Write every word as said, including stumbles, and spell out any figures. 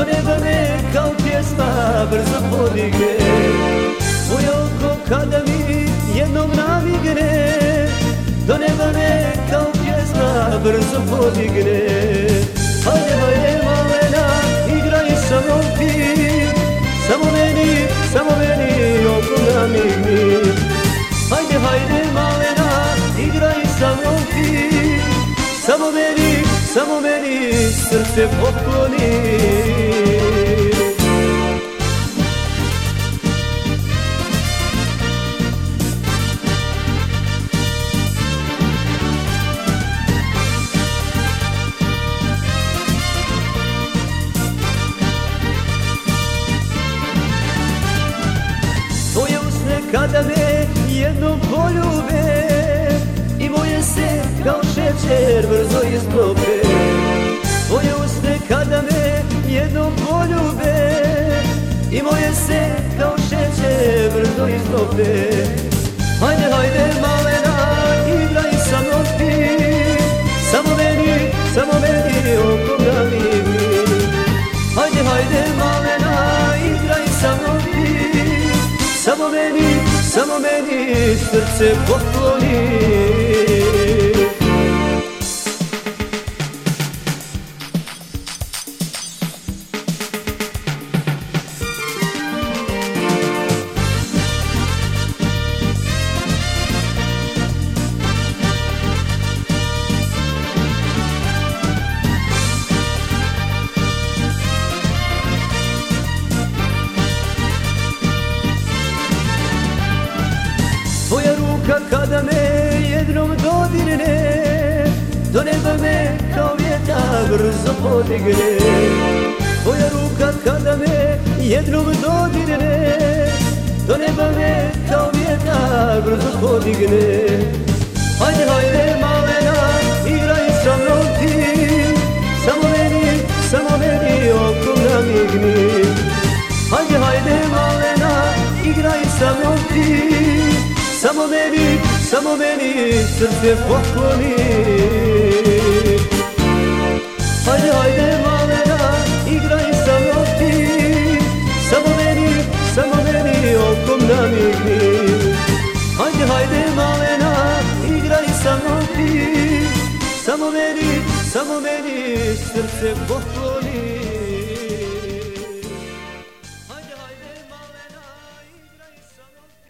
do neba me kao pjesma brzo podigne. Tvoje oko kada mi jednom namigne, do neba me kao pjesma brzo podigne. Hajde, hajde malena, igraj sa mnom ti, samo meni, samo meni oko namigni. Hajde, hajde malena, igraj sa mnom ti, samo meni, samo meni srce pokloni. Tvoje usne kada me jednom poljube i moje se kao šećer brzo istope. Tvoje usne kada me jednom poljube i moje se kao šećer brzo istope. Hajde, hajde malena, igraj sa mnom ti, samo meni, samo meni oko namigni. Hajde, hajde malena, igraj sa mnom ti, samo meni, samo meni srce pokloni. Tvoja ruka kada me jednom dodirne, do neba me kao vjetar brzo podigne. Tvoja ruka kada me jednom dodirne, do neba me kao vjetar brzo podigne. Hajde, hajde malena, igraj sa mnom ti, samo meni, samo meni oko namigni. Hajde, hajde malena, igraj sa mnom ti, samo meni, samo meni srce pokloni. Hajde, hajde malena, igraj sa mnom ti, samo meni, samo meni okom namigni. Hajde, hajde malena, igraj sa mnom ti, samo meni, samo meni srce pokloni.